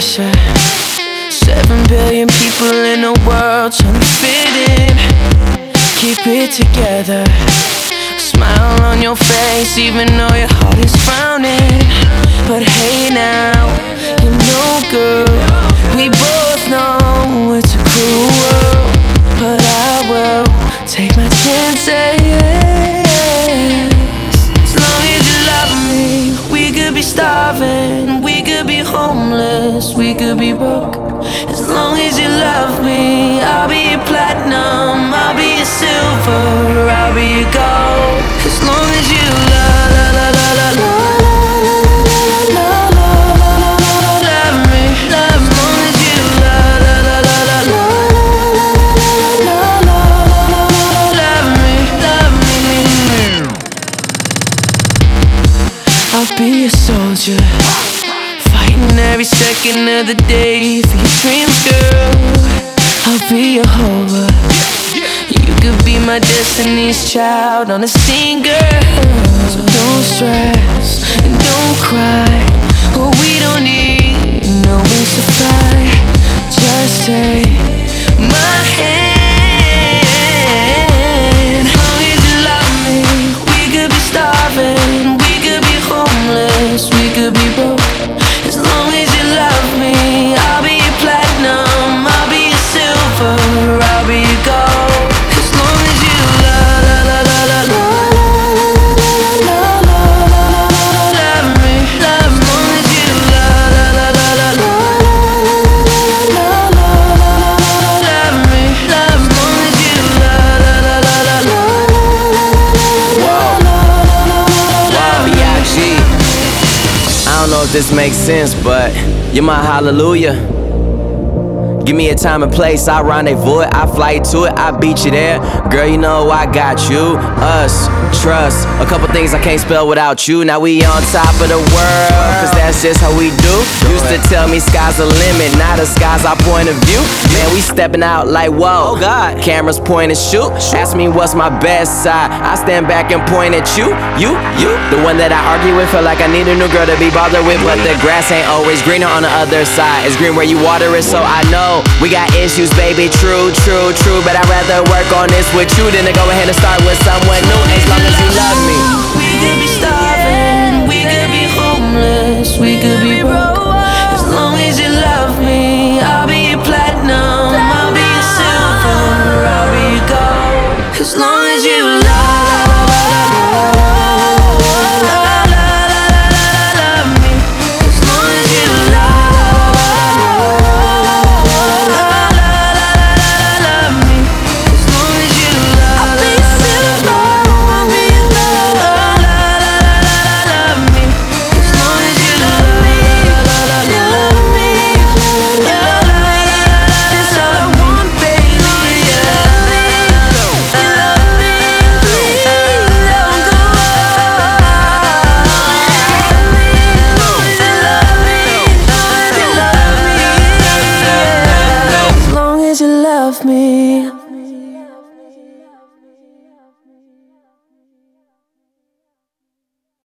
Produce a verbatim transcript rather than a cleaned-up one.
pressure. Seven billion people in the world trying to fit in. Keep it together. Smile on your face even though your heart is frowning. But hey now, you know girl, we both know it's a cruel world. But I will take my chances. As long as you love me, we could be starving, we could be homeless, we could be broke. As long as you love me, I'll be your platinum, I'll be your silver, I'll be your gold. As long as you love, love, love, love, love, love, love, love, love me, love. As long as you love, love, love, love, love, love, love me, love me. I'll be a soldier, fighting every second of the day for your dreams, girl. I'll be your hover. You could be my destiny's child on a scene, girl. So don't stress and don't cry. Oh, we don't need no wings to fly. Just take my hand. As long as you love me, we could be starving, we could be homeless, we could be broke. As long as you love me, I'll be your platinum, I'll be your silver, I'll be your gold. As long as you love, love, love, love, love, love, love, love me, love. As long as you love, love, love, love, love, love me, love. As long as you love, love, love, love, love, B I G I don't know if this makes sense, but you're my hallelujah. Give me a time and place, I rendezvous it, I fly to it, I beat you there. Girl, you know I got you, us, trust. A couple things I can't spell without you. Now we on top of the world, cause that's just how we do. Used to tell me sky's the limit, now the sky's our point of view. Man, we stepping out like whoa, oh God. Cameras point and shoot. Ask me what's my best side, I stand back and point at you, you, you. The one that I argue with, feel like I need a new girl to be bothered with. But the grass ain't always greener on the other side. It's green where you water it, so I know we got issues, baby, true, true, true. But I'd rather work on this with you than to go ahead and start with someone new. As long as you love me. We could be starving, we could be homeless, we could be broke. As long as you love me, I'll be your platinum, I'll be your silver, I'll be your gold. As long as you